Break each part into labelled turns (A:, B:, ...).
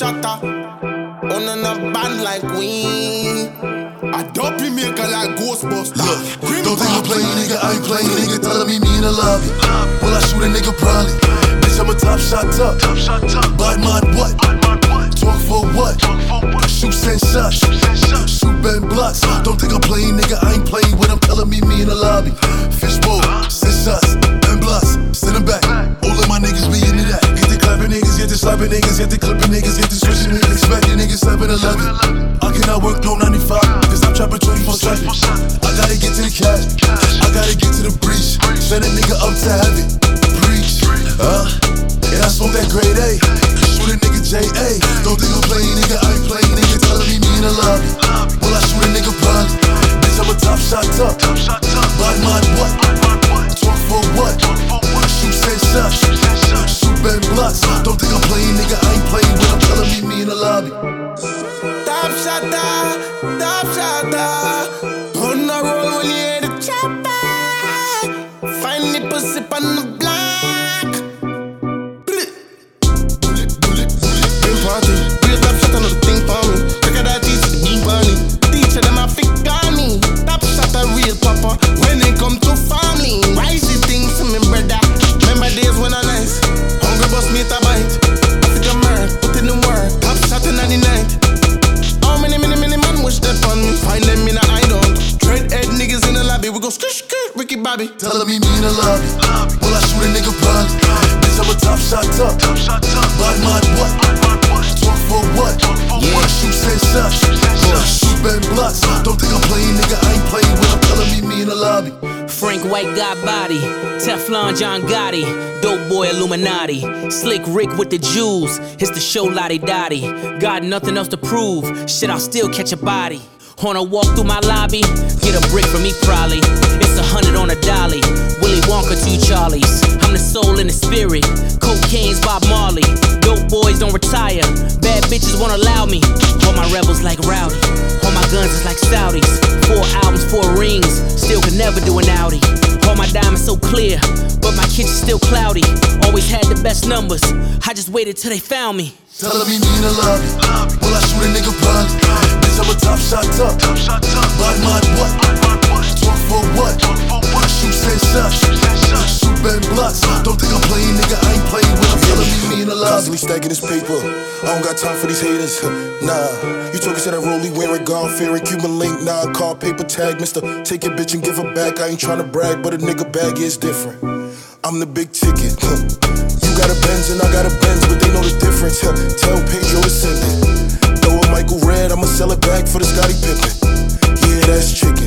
A: shatter. On a band like we. A dopey maker like Ghostbusters.
B: Don't think I'm playing, nigga. I ain't playing, nigga. Telling me in the lobby. Will I shoot a nigga? Probably. Bitch, I'm a top shot up. Bad mod what? Talk for what? Shoot send shots. Shoot bend blocks. Don't think I'm playing, nigga. I ain't playing with them. Telling me in the lobby. Fishbowl, send shots, bend blocks. Send them back. All of my niggas be into that. Get the clapping niggas, get the slapping niggas, get the clipping niggas, get the switching niggas. Expecting niggas 7-11. I cannot work no 95. Cause I'm trapping 24/7. I gotta get to the cash. I gotta get to the breach. Send a nigga up to heaven. Preach. And I smoke that grade A. Shoot a nigga J.A. Don't think I'm playing, nigga. I ain't playing, nigga. Telling me in the lobby. Will I shoot a nigga? Probably. Bitch, I'm a top shot up. Bad mod what? Talk for what? Shoot send shots. Shoot bend blocks. Don't think I'm playing, nigga. I ain't playing with them. Telling me in the lobby.
A: Top shotter, top shotter. On the roll when you hear the chopper. Find the pussy on the block. Been party, real top shotter, no thing for me. Check out that teacher, the beat bunny. Teacher them a fix on me. Top shotter, real papa. When they come to family, why is it things to me, brother? Remember days when I nice. Hungry bus me a bite. African man, put in the work. Top shotter in the night. How many man wish that on me? Find them in a hideout. Dreadhead niggas in the lobby. We go skirt, Ricky Bobby.
B: Telling me in the lobby. Will I shoot a nigga? Probably. Bitch, I'm a top shot up. Bad mod what? Talk for what? Shoot send shots. Shoot bend blocks. Don't think I'm playing, nigga. I ain't playing with them. Telling me in the lobby.
C: Frank White got body, Teflon John Gotti, Dope Boy Illuminati, Slick Rick with the jewels, it's the show Lottie Dottie. Got nothing else to prove, shit I'll still catch a body. On a walk through my lobby, get a brick from me probably. It's 100 on a dolly, Willy Wonka 2 Charlies. I'm the soul and the spirit, cocaine's Bob Marley. Dope boys don't retire, bad bitches won't allow me. All my rebels like Rowdy, all my guns is like Saudis. 4 albums, 4 rings, still could never do an Audi. All my diamonds so clear, but my kitchen's still cloudy. Always had the best numbers, I just waited till they found me.
B: Telling me in the lobby. Will I shoot a nigga? Probably. Bitch, I'm a top shot up. Bad mod what? Talk for what? Shoot send shots. Shoot bend blocks. Don't think I'm playing, nigga. I ain't playing with them. Telling me in the lobby.
D: Constantly stacking this paper. I don't got time for these haters. Nah, you talking to that rollie wearing God fearing Cuban link. Nah, call paper tag, mister. Take your bitch and give her back. I ain't tryna brag, but a nigga bag is different. I'm the big ticket. You got a Benz and I got a Benz, but they know the difference. Tell Pedro to send it. Throw a Michael Red, I'ma sell it back for the Scottie Pippen. Yeah, that's chicken.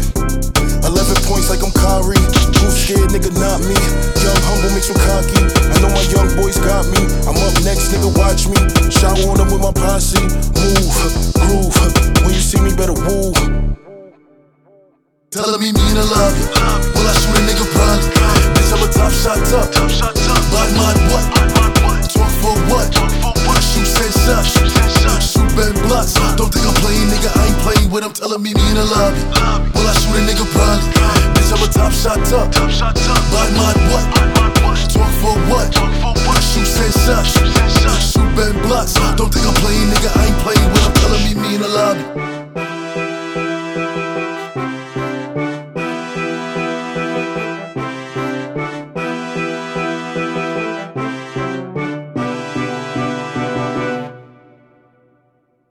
D: 11 points like I'm Kyrie. Who scared, nigga, not me. Young, humble, makes you cocky. I know my young boys got me. I'm up next, nigga, watch me. Shower on them with my posse. Move, groove. When you see me, better woo.
B: Telling me in the lobby. Will I shoot a nigga? Probably. Bitch, I'm a top shot up. Bad mod what? Talk for what? Shoot send shots. Shoot bend blocks. Don't think I'm playing, nigga. I ain't playing with them. Telling me in the lobby. Will I shoot a nigga? Probably. Bitch, I'm a top shot up. Bad mod what? Talk for what?